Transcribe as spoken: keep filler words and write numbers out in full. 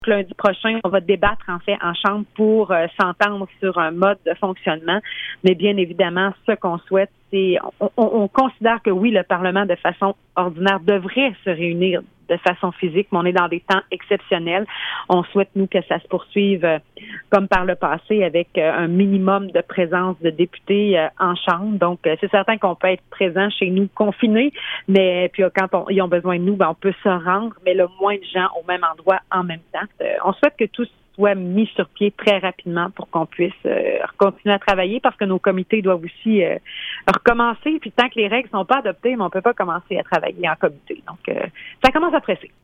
Lundi prochain, on va débattre en fait en chambre pour euh, s'entendre sur un mode de fonctionnement. Mais bien évidemment, ce qu'on souhaite, c'est on, on, on considère que oui, le Parlement de façon ordinaire devrait se réunir de façon physique, mais on est dans des temps exceptionnels. On souhaite, nous, que ça se poursuive euh, comme par le passé avec euh, un minimum de présence de députés euh, en chambre. Donc, euh, c'est certain qu'on peut être présent chez nous confinés, mais puis euh, quand on, ils ont besoin de nous, ben, on peut se rendre, mais le moins de gens au même endroit en même temps. Euh, on souhaite que tout soit mis sur pied très rapidement pour qu'on puisse euh, continuer à travailler parce que nos comités doivent aussi euh, recommencer. Puis tant que les règles sont pas adoptées, mais on peut pas commencer à travailler en comité. Donc, euh, ça commence à presser.